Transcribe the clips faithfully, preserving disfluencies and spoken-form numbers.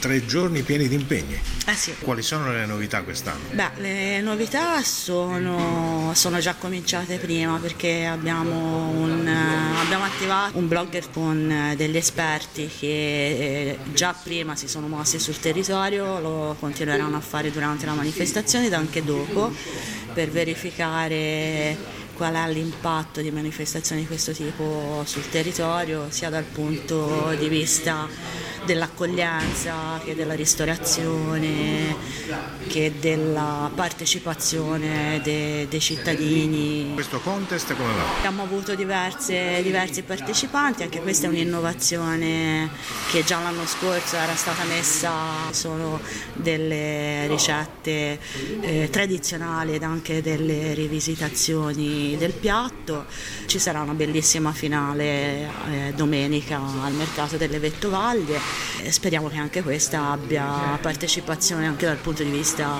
Tre giorni pieni di impegni. Eh sì. Quali sono le novità quest'anno? Beh, le novità sono, sono già cominciate prima, perché abbiamo, un, abbiamo attivato un blogger con degli esperti che già prima si sono mossi sul territorio, lo continueranno a fare durante la manifestazione ed anche dopo, per verificare qual è l'impatto di manifestazioni di questo tipo sul territorio, sia dal punto di vista dell'accoglienza, che della ristorazione, che della partecipazione de, dei cittadini. Questo contest come va? Abbiamo avuto diverse, diversi partecipanti, anche questa è un'innovazione che già l'anno scorso era stata messa, sono delle ricette eh, tradizionali ed anche delle rivisitazioni del piatto. Ci sarà una bellissima finale eh, domenica al mercato delle Vettovaglie. Speriamo che anche questa abbia partecipazione anche dal punto di vista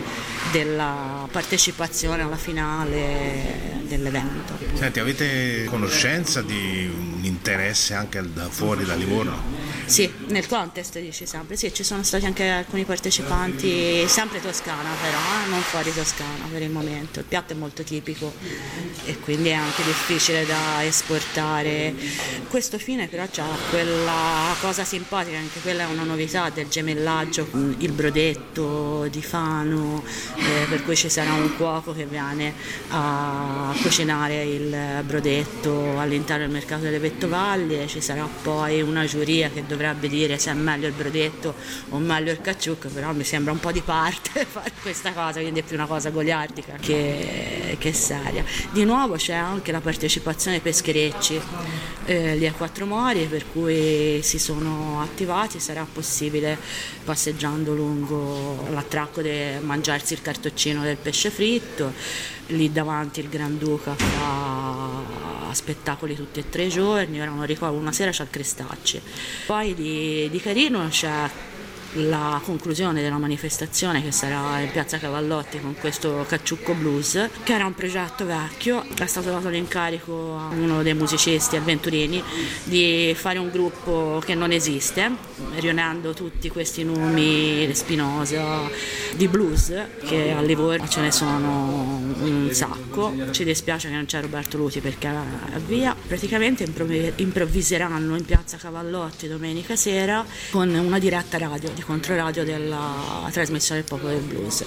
della partecipazione alla finale dell'evento. Senti, avete conoscenza di un interesse anche da fuori da Livorno? Sì, nel contest dici sempre, sì, ci sono stati anche alcuni partecipanti, sempre Toscana però, eh, non fuori Toscana per il momento. Il piatto è molto tipico e quindi è anche difficile da esportare. Questo fine però c'ha quella cosa simpatica, anche quella è una novità del gemellaggio, il brodetto di Fano, eh, per cui ci sarà un cuoco che viene a cucinare il brodetto all'interno del mercato delle Vettovaglie, ci sarà poi una giuria che dovrebbe dire se è meglio il brodetto o meglio il cacciucco, però mi sembra un po' di parte fare questa cosa, quindi è più una cosa goliardica che, che seria. Di nuovo c'è anche la partecipazione ai pescherecci eh, lì a Quattro Mori, per cui si sono attivati, sarà possibile passeggiando lungo l'attracco di mangiarsi il cartoccino del pesce fritto, lì davanti il Granduca fa spettacoli tutti e tre i giorni, ora non ricordo, una sera c'è il Crestacci. Poi di, di carino c'è la conclusione della manifestazione che sarà in piazza Cavallotti con questo Cacciucco Blues, che era un progetto vecchio. È stato dato l'incarico a uno dei musicisti avventurini di fare un gruppo che non esiste, riunendo tutti questi nomi Spinosa di blues, che a Livorno ce ne sono un sacco. Ci dispiace che non c'è Roberto Luti perché è via. Praticamente improvviseranno in piazza Cavallotti domenica sera con una diretta radio di Controradio della trasmissione del Popolo del Blues.